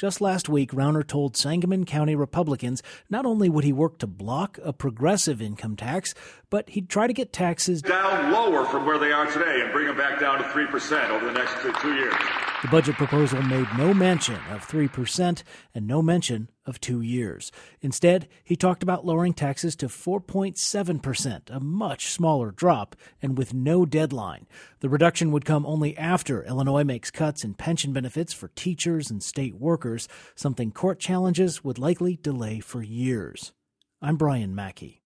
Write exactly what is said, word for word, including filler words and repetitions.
Just last week, Rauner told Sangamon County Republicans not only would he work to block a progressive income tax, but he'd try to get taxes down lower from where they are today and bring them back down to three percent over the next two, two years. The budget proposal made no mention of three percent and no mention of two years. Instead, he talked about lowering taxes to four point seven percent, a much smaller drop, and with no deadline. The reduction would come only after Illinois makes cuts in pension benefits for teachers and state workers, something court challenges would likely delay for years. I'm Brian Mackey.